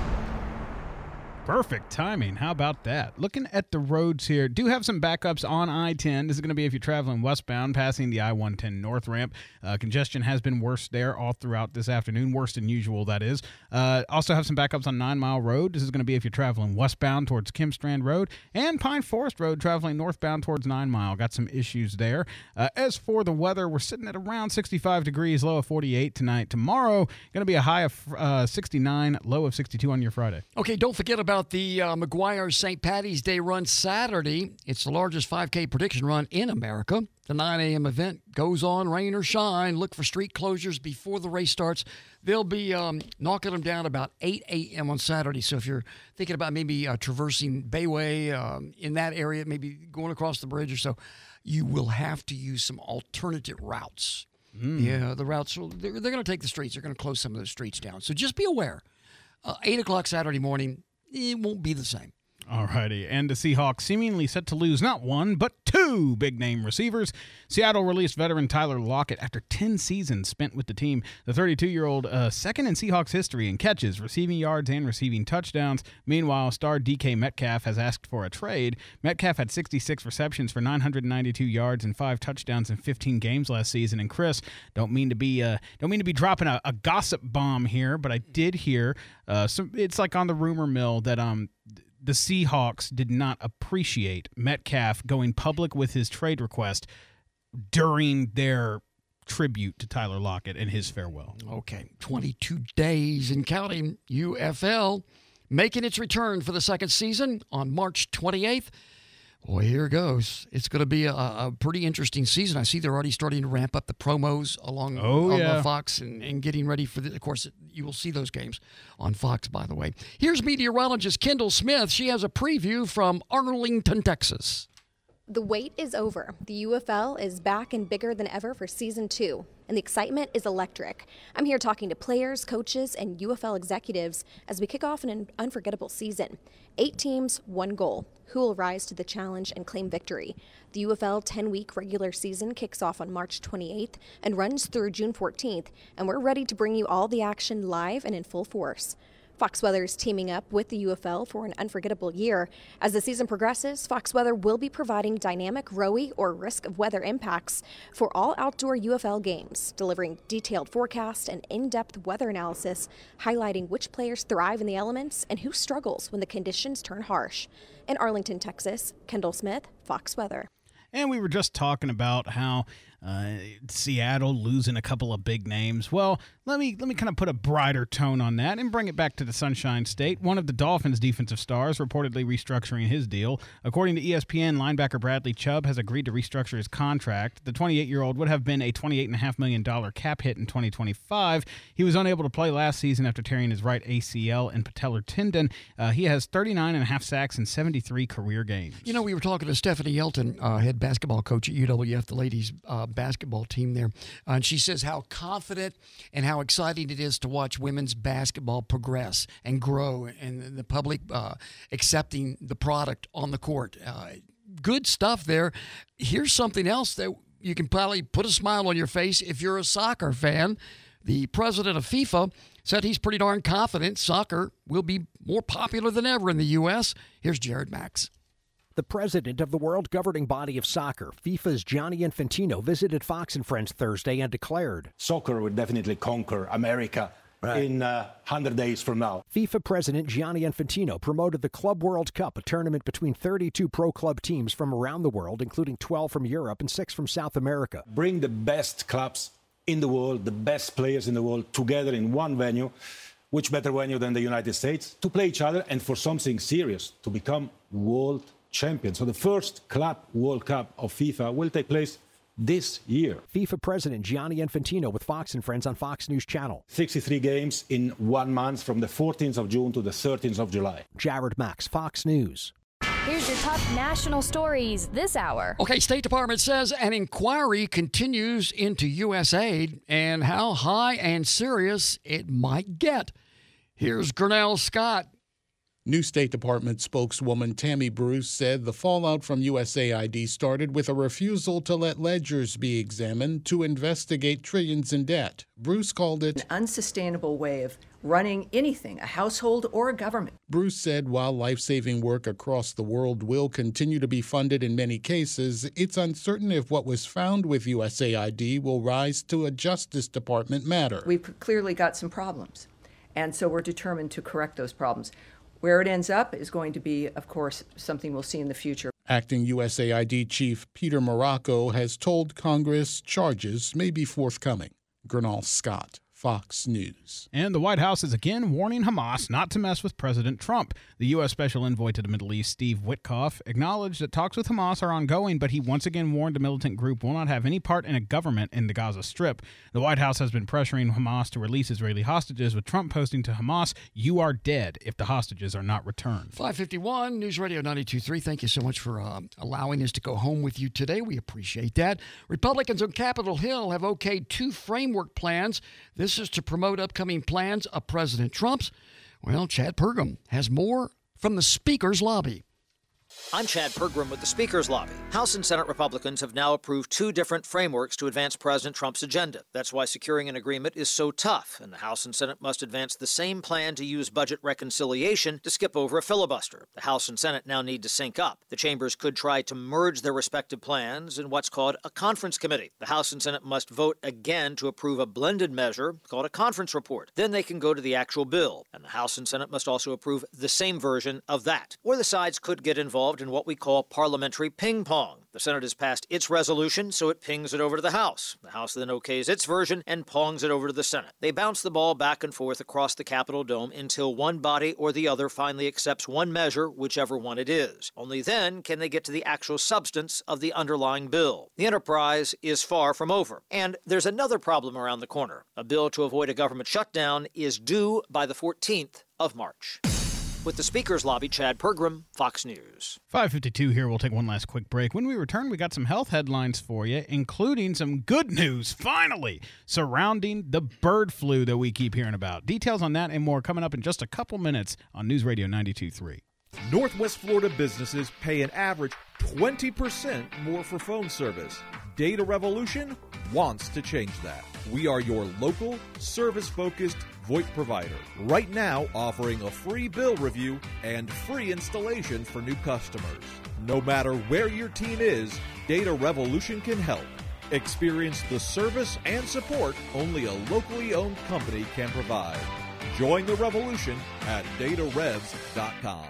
Perfect timing. How about that? Looking at the roads here, do have some backups on I ten. This is going to be if you're traveling westbound, passing the I one ten north ramp. Uh, congestion has been worse there all throughout this afternoon, worse than usual, that is. Uh, also have some backups on Nine Mile Road. This is going to be if you're traveling westbound towards Kim Strand Road, and Pine Forest Road, traveling northbound towards Nine Mile. Got some issues there. Uh, as for the weather, we're sitting at around sixty-five degrees, low of forty-eight tonight. Tomorrow, going to be a high of uh, sixty-nine, low of sixty-two on your Friday. Okay, don't forget about About the uh, McGuire Saint Patty's Day run Saturday. It's the largest five K prediction run in America. The nine a.m. event goes on, rain or shine. Look for street closures before the race starts. They'll be um, knocking them down about eight a.m. on Saturday. So if you're thinking about maybe uh, traversing Bayway um, in that area, maybe going across the bridge or so, you will have to use some alternative routes. Mm. Yeah, the routes, they're, they're going to take the streets. They're going to close some of the streets down. So just be aware. Uh, eight o'clock Saturday morning, it won't be the same. All righty. And the Seahawks seemingly set to lose not one, but two big-name receivers. Seattle released veteran Tyler Lockett after ten seasons spent with the team. The thirty-two-year-old, uh, second in Seahawks history in catches, receiving yards, and receiving touchdowns. Meanwhile, star D K Metcalf has asked for a trade. Metcalf had sixty-six receptions for nine hundred ninety-two yards and five touchdowns in fifteen games last season. And Chris, don't mean to be uh, don't mean to be dropping a, a gossip bomb here, but I did hear uh, some. It's like on the rumor mill that um. the Seahawks did not appreciate Metcalf going public with his trade request during their tribute to Tyler Lockett and his farewell. Okay, twenty-two days and counting. U F L making its return for the second season on March twenty-eighth. Boy, here goes. It's going to be a, a pretty interesting season. I see they're already starting to ramp up the promos along oh, on yeah. the Fox and, and getting ready for the. Of course, you will see those games on Fox, by the way. Here's meteorologist Kendall Smith. She has a preview from Arlington, Texas. The wait is over. The U F L is back and bigger than ever for season two, and the excitement is electric. I'm here talking to players, coaches, and U F L executives as we kick off an unforgettable season. Eight teams, one goal. Who will rise to the challenge and claim victory? The U F L ten-week regular season kicks off on March twenty-eighth and runs through June fourteenth, and we're ready to bring you all the action live and in full force. Fox Weather is teaming up with the U F L for an unforgettable year. As the season progresses, Fox Weather will be providing dynamic R O E or risk of weather impacts for all outdoor U F L games, delivering detailed forecast and in-depth weather analysis, highlighting which players thrive in the elements and who struggles when the conditions turn harsh. In Arlington, Texas, Kendall Smith, Fox Weather. And we were just talking about how uh, Seattle losing a couple of big names. Well, let me let me kind of put a brighter tone on that and bring it back to the Sunshine State. One of the Dolphins' defensive stars reportedly restructuring his deal. According to E S P N, linebacker Bradley Chubb has agreed to restructure his contract. The twenty-eight-year-old would have been a twenty-eight point five million dollars cap hit in twenty twenty-five. He was unable to play last season after tearing his right A C L and patellar tendon. Uh, he has thirty-nine and a half sacks in seventy-three career games. You know, we were talking to Stephanie Yelton, uh, head basketball coach at U W F, the ladies' uh, basketball team there, uh, and she says how confident and how exciting it is to watch women's basketball progress and grow, and the public uh, accepting the product on the court. Uh, good stuff there. Here's something else that you can probably put a smile on your face if you're a soccer fan. The president of FIFA said he's pretty darn confident soccer will be more popular than ever in the U S. Here's Jared Max. The president of the world governing body of soccer, FIFA's Gianni Infantino, visited Fox and Friends Thursday and declared, "Soccer will definitely conquer America right. in uh, one hundred days from now. FIFA President Gianni Infantino promoted the Club World Cup, a tournament between thirty-two pro club teams from around the world, including twelve from Europe and six from South America. Bring the best clubs in the world, the best players in the world together in one venue. Which better venue than the United States to play each other and for something serious, to become world champions. So the first Club World Cup of FIFA will take place this year. FIFA President Gianni Infantino with Fox and Friends on Fox News Channel. sixty-three games in one month from the fourteenth of June to the thirteenth of July. Jared Max, Fox News. Here's your top national stories this hour. Okay, State Department says an inquiry continues into U S aid and how high and serious it might get. Here's Grinnell Scott. New State Department spokeswoman Tammy Bruce said the fallout from U S A I D started with a refusal to let ledgers be examined to investigate trillions in debt. Bruce called it an unsustainable way of running anything, a household or a government. Bruce said while life-saving work across the world will continue to be funded in many cases, it's uncertain if what was found with U S A I D will rise to a Justice Department matter. We've clearly got some problems, and so we're determined to correct those problems. Where it ends up is going to be, of course, something we'll see in the future. Acting U S A I D Chief Peter Morocco has told Congress charges may be forthcoming. Grinnell Scott, Fox News. And the White House is again warning Hamas not to mess with President Trump. The U S Special Envoy to the Middle East, Steve Witkoff, acknowledged that talks with Hamas are ongoing, but he once again warned the militant group will not have any part in a government in the Gaza Strip. The White House has been pressuring Hamas to release Israeli hostages, with Trump posting to Hamas, "You are dead if the hostages are not returned." five fifty-one, News Radio ninety-two point three. Thank you so much for uh, allowing us to go home with you today. We appreciate that. Republicans on Capitol Hill have okayed two framework plans. This is to promote upcoming plans of President Trump's. Well, Chad Pergram has more from the Speaker's lobby. I'm Chad Pergram with the Speaker's Lobby. House and Senate Republicans have now approved two different frameworks to advance President Trump's agenda. That's why securing an agreement is so tough, and the House and Senate must advance the same plan to use budget reconciliation to skip over a filibuster. The House and Senate now need to sync up. The chambers could try to merge their respective plans in what's called a conference committee. The House and Senate must vote again to approve a blended measure called a conference report. Then they can go to the actual bill, and the House and Senate must also approve the same version of that. Or the sides could get involved in what we call parliamentary ping pong. The Senate has passed its resolution, so it pings it over to the House. The House then okays its version and pongs it over to the Senate. They bounce the ball back and forth across the Capitol dome until one body or the other finally accepts one measure, whichever one it is. Only then can they get to the actual substance of the underlying bill. The enterprise is far from over. And there's another problem around the corner. A bill to avoid a government shutdown is due by the fourteenth of March. With the Speaker's Lobby, Chad Pergram, Fox News. five fifty-two here. We'll take one last quick break. When we return, we got some health headlines for you, including some good news, finally, surrounding the bird flu that we keep hearing about. Details on that and more coming up in just a couple minutes on News Radio ninety-two point three. Northwest Florida businesses pay an average twenty percent more for phone service. Data Revolution wants to change that. We are your local, service-focused VoIP provider. Right now, offering a free bill review and free installation for new customers. No matter where your team is, Data Revolution can help. Experience the service and support only a locally owned company can provide. Join the revolution at data revs dot com.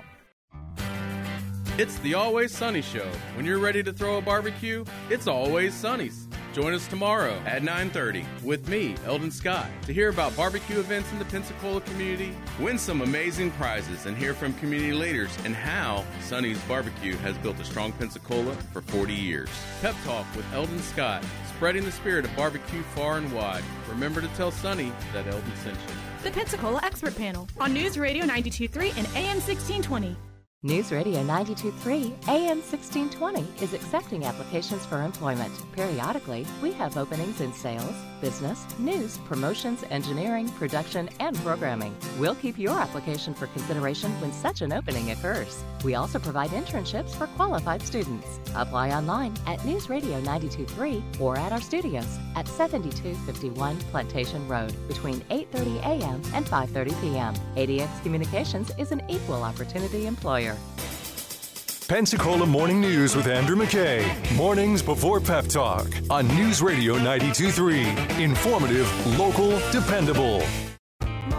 It's the Always Sunny Show. When you're ready to throw a barbecue, it's Always Sunny's. Join us tomorrow at nine thirty with me, Eldon Scott, to hear about barbecue events in the Pensacola community, win some amazing prizes, and hear from community leaders and how Sunny's Barbecue has built a strong Pensacola for forty years. Pep Talk with Eldon Scott, spreading the spirit of barbecue far and wide. Remember to tell Sunny that Eldon sent you. The Pensacola Expert Panel on News Radio ninety-two point three and A M sixteen twenty. News Radio ninety-two point three A M sixteen twenty is accepting applications for employment. Periodically, we have openings in sales, business, news, promotions, engineering, production, and programming. We'll keep your application for consideration when such an opening occurs. We also provide internships for qualified students. Apply online at News Radio ninety-two point three or at our studios at seventy-two fifty-one Plantation Road between eight thirty a m and five thirty p m A D X Communications is an equal opportunity employer. Pensacola Morning News with Andrew McKay. Mornings before Pep Talk on News Radio ninety-two point three. Informative, local, dependable.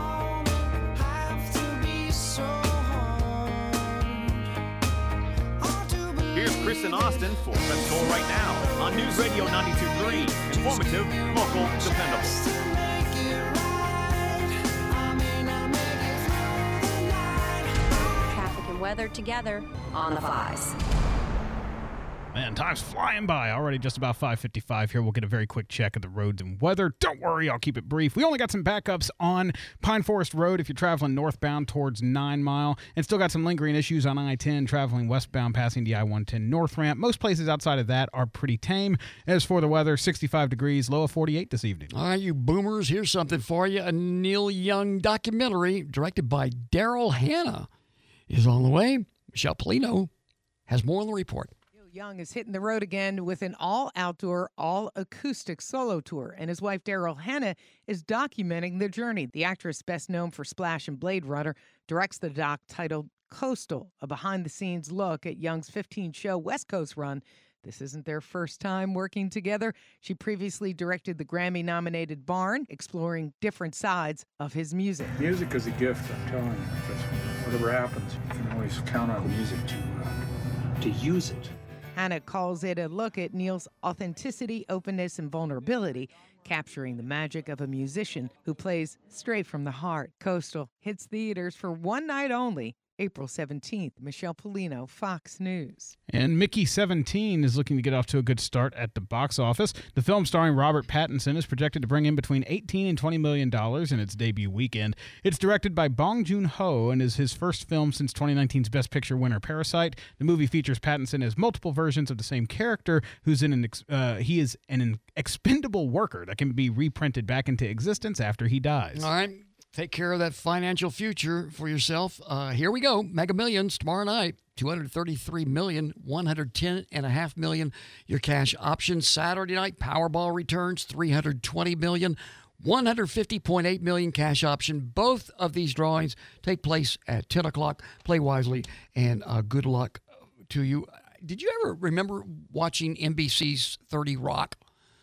Chris in Austin for Pensacola Right Now on News Radio ninety-two point three. Informative, local, dependable. Traffic and weather together on the fives. Man, time's flying by. Already just about five fifty-five here. We'll get a very quick check of the roads and weather. Don't worry, I'll keep it brief. We only got some backups on Pine Forest Road if you're traveling northbound towards Nine Mile, and still got some lingering issues on I ten traveling westbound passing the I one ten North Ramp. Most places outside of that are pretty tame. As for the weather, sixty-five degrees, low of forty-eight this evening. All right, you boomers, here's something for you. A Neil Young documentary directed by Daryl Hannah is on the way. Michelle Polino has more on the report. Young is hitting the road again with an all-outdoor, all-acoustic solo tour, and his wife Daryl Hannah is documenting their journey. The actress, best known for Splash and Blade Runner, directs the doc titled Coastal, a behind-the-scenes look at Young's fifteen-show West Coast run. This isn't their first time working together. She previously directed the Grammy-nominated Barn, exploring different sides of his music. Music is a gift, I'm telling you. Because whatever happens, you can always count on music to uh, to use it. Hannah calls it a look at Neil's authenticity, openness, and vulnerability, capturing the magic of a musician who plays straight from the heart. Coastal hits theaters for one night only, April seventeenth. Michelle Polino, Fox News. And Mickey seventeen is looking to get off to a good start at the box office. The film starring Robert Pattinson is projected to bring in between eighteen and twenty million dollars in its debut weekend. It's directed by Bong Joon-ho and is his first film since twenty nineteen's Best Picture winner Parasite. The movie features Pattinson as multiple versions of the same character, who's in an ex- uh, he is an expendable worker that can be reprinted back into existence after he dies. All right. Take care of that financial future for yourself. Uh, here we go. Mega Millions tomorrow night. two hundred thirty-three million dollars, one hundred ten point five million dollars. Your cash options. Saturday night, Powerball returns, three hundred twenty million dollars, one hundred fifty point eight million dollars cash option. Both of these drawings take place at ten o'clock. Play wisely, and uh, good luck to you. Did you ever remember watching N B C's thirty Rock?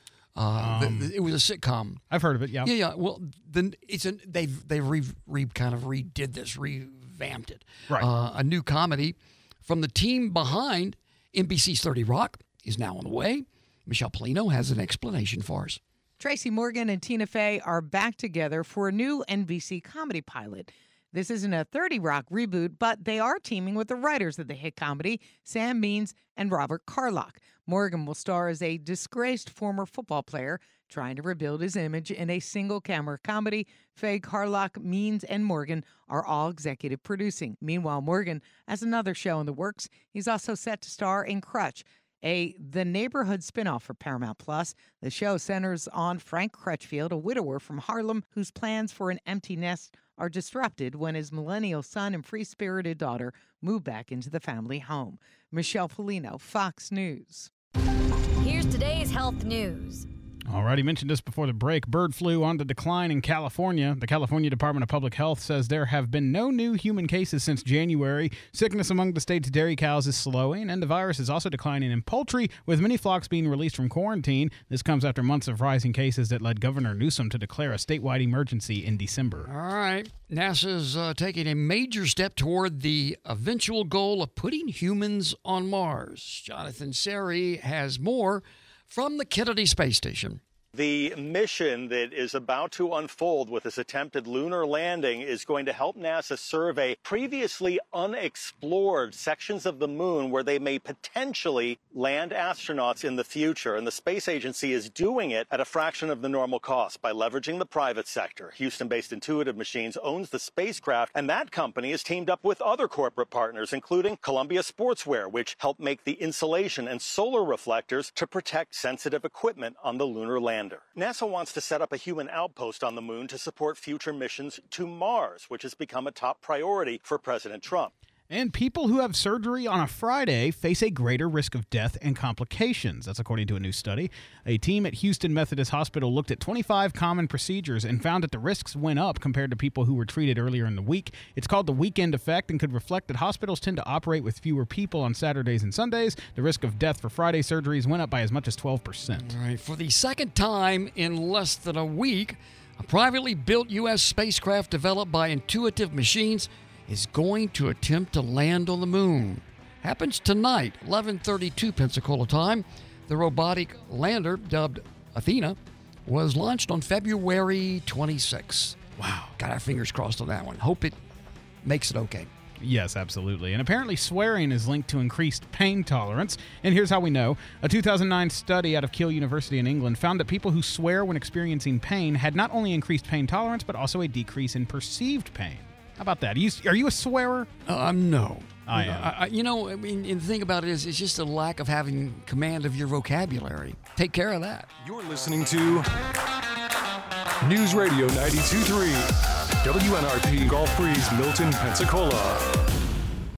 Uh, Um, the, the, it was a sitcom. I've heard of it. Yeah. Yeah, yeah. Well, then it's an they've they've re, re kind of redid this, revamped it. Right. Uh, a new comedy from the team behind N B C's thirty Rock is now on the way. Michelle Polino has an explanation for us. Tracy Morgan and Tina Fey are back together for a new N B C comedy pilot. This isn't a thirty Rock reboot, but they are teaming with the writers of the hit comedy, Sam Means and Robert Carlock. Morgan will star as a disgraced former football player trying to rebuild his image in a single-camera comedy. Fey, Carlock, Means, and Morgan are all executive producing. Meanwhile, Morgan has another show in the works. He's also set to star in Crutch, a The Neighborhood spinoff for Paramount Plus. The show centers on Frank Crutchfield, a widower from Harlem whose plans for an empty nest are disrupted when his millennial son and free-spirited daughter move back into the family home. Michelle Polino, Fox News. Here's today's health news. Already mentioned this before the break. Bird flu on the decline in California. The California Department of Public Health says there have been no new human cases since January. Sickness among the state's dairy cows is slowing, and the virus is also declining in poultry, with many flocks being released from quarantine. This comes after months of rising cases that led Governor Newsom to declare a statewide emergency in December. All right. NASA's uh, taking a major step toward the eventual goal of putting humans on Mars. Jonathan Seri has more from the Kennedy Space Station. The mission that is about to unfold with this attempted lunar landing is going to help NASA survey previously unexplored sections of the moon where they may potentially land astronauts in the future. And the space agency is doing it at a fraction of the normal cost by leveraging the private sector. Houston-based Intuitive Machines owns the spacecraft, and that company is teamed up with other corporate partners, including Columbia Sportswear, which helped make the insulation and solar reflectors to protect sensitive equipment on the lunar lander. NASA wants to set up a human outpost on the moon to support future missions to Mars, which has become a top priority for President Trump. And people who have surgery on a Friday face a greater risk of death and complications. That's according to a new study. A team at Houston Methodist Hospital looked at twenty-five common procedures and found that the risks went up compared to people who were treated earlier in the week. It's called the weekend effect and could reflect that hospitals tend to operate with fewer people on Saturdays and Sundays. The risk of death for Friday surgeries went up by as much as twelve percent. All right. For the second time in less than a week, a privately built U S spacecraft developed by Intuitive Machines is going to attempt to land on the moon. happens tonight, eleven thirty-two Pensacola time. The robotic lander, dubbed Athena, was launched on February twenty-sixth. Wow. Got our fingers crossed on that one. Hope it makes it okay. Yes, absolutely. And apparently swearing is linked to increased pain tolerance. And here's how we know. A two thousand nine study out of Keele University in England found that people who swear when experiencing pain had not only increased pain tolerance, but also a decrease in perceived pain. How about that? Are you, are you a swearer? Um, no. I am. I, I, you know, I mean, and the thing about it is, it's just a lack of having command of your vocabulary. Take care of that. You're listening to News Radio ninety-two point three, W N R P Gulf Breeze, Milton, Pensacola.